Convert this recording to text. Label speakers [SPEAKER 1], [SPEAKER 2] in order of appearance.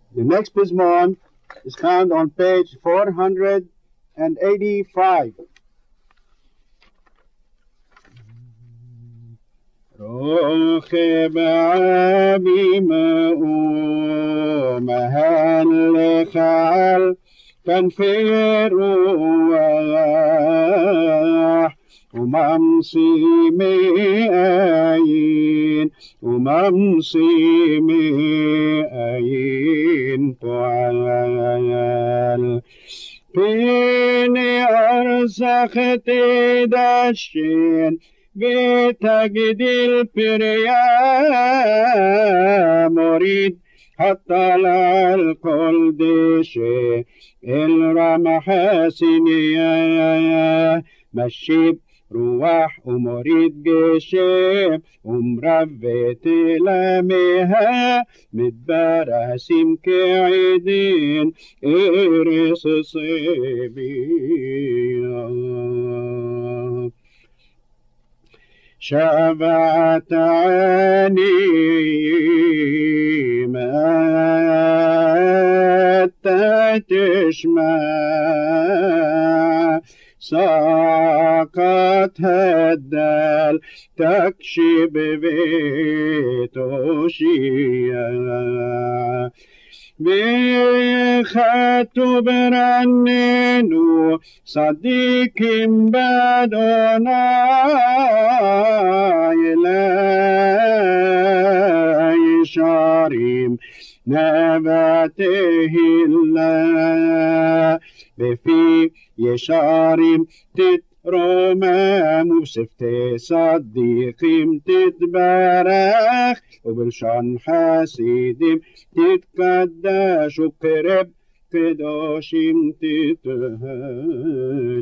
[SPEAKER 1] The next Pismon is found on page 485. רוכב עבי מהלך על כנפי רוח וממציא מאין פועל פני ארצך תדשן ותגדיל פריה מוריד הטל על כל דשא אל רמח סיניה משיב רוח ומוריד גשם ומרבה תלמיה מדבר אשים כעדין ארץ סבייה שבעת עניים אתה תשמע ساقت الدل تكشب بتوشيا بخاتو برننو صديقين بدوناي لا يشاريم نباته الله בפי ישרים תתרומם ובשפתי צדיקים תתברך ובלשון חסידים תתקדש ובקרב קדושים תתהלל